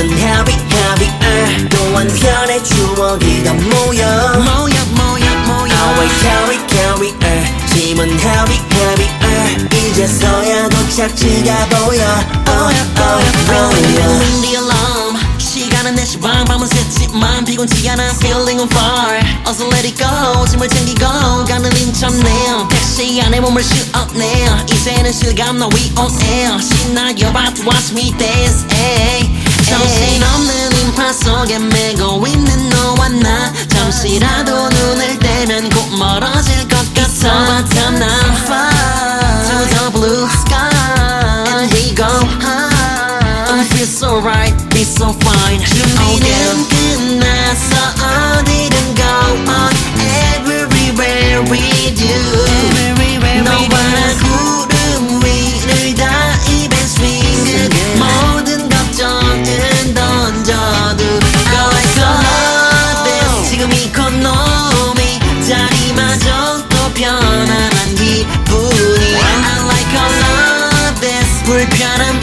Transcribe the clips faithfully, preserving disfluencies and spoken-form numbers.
짐은 heavy heavy uh, 또 한편의 추억이 다 모여 모여 모여 모여 Always carry carry uh, 짐은 heavy heavy uh, 이제서야 도착지가 보여 Oh oh oh Ring the alarm 시간은 네 시 반 밤은 새지만 피곤치 않아 feeling on fire 어서 let it go 짐을 챙기고 가는 인천네요 택시 안에 몸을 씌웠네요 이제는 실감 너 we on air 신나 you're about to watch me dance ay, 정신없는 인파 속에 매고 있는 너와 나 잠시라도 눈을 떼면 곧 멀어질 것 같아 It's all about time now Fly to the blue sky And we go high It feels so right, be so fine 준비는 끝났어 어디든 go on Everywhere with you 너와 나 구름 위를 다 입에 swing 모든 걱정은 던져도 I like all this 지금 이코노미 자리마저 또 편안한 기분이 I like all of this 불편한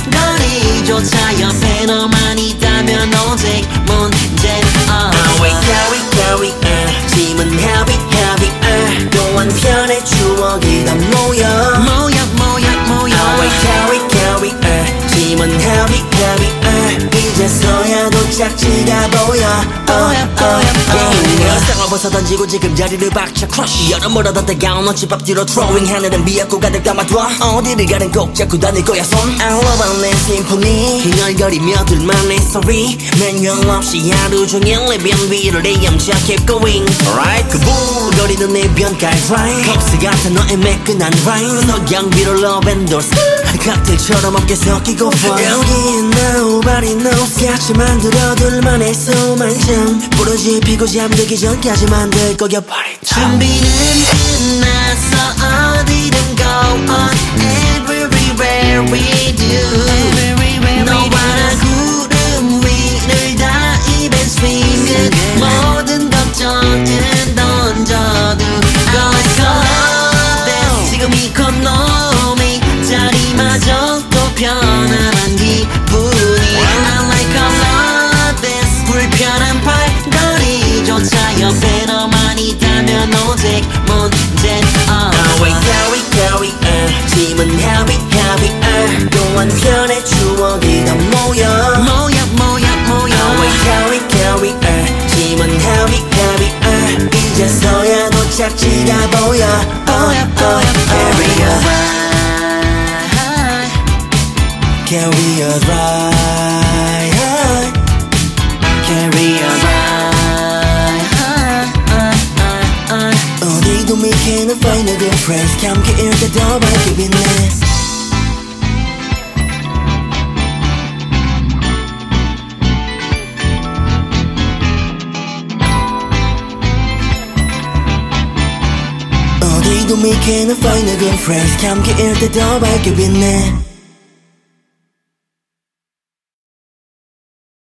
발걸이조차 옆에 너만 있다면 오직 문제는 Always carry carry uh, 짐은 heavy heavy uh, 또 한편의 추억이 다 모여 모여 모여 모여 Always carry carry uh, 짐은 heavy heavy uh, 이제서야 도착지가 보여 Oh oh oh 일상을 벗어던지고 지금 자리를 박차 crush 여름보다 더 따가운 옷집 앞뒤로 throwing 하늘은 미약고 가득 담아둬 어디를 가든 꼭 잡고 다닐 거야 손 I love our land symphony 흥얼거리며 둘만의 소리 매뉴얼 없이 하루 종일 내변 위를 헤엄쳐 keep going Alright 그 부거리는 내변가의 rhyme 컵스 같은 너의 매끈한 rhyme 석양비로 love and doors 칵테일처럼 어깨 섞이고 fun 여기엔 nobody knows 같이 만들어 둘만의 소만점 부러지피고 잠들기 전까지 만들 거야 party time 준비는 끝났어 어디든 go on Everywhere with you 너와 나 구름 위를 다 입에 swing 모든 걱정은 던져도 I like all this 지금 이코노미 자리마저 또 편안한 기분이 I like all of this 불편한 발걸이조차 옆에 너만 있다면 오직 문제는 Always carry carry uh, 짐은 heavy heavy uh, 또 한편의 추억이 다 모여 모여 모여 모여 Always carry carry uh, 짐은 heavy heavy uh, 이제서야 도착지가 보여 Oh oh oh carry a Carry a ride Carry a ride 어디도 we can't find a good friends 함께일 때 더 밝게 빛내 어디도 we can't find a good friends 함께일 때 더 밝게 빛내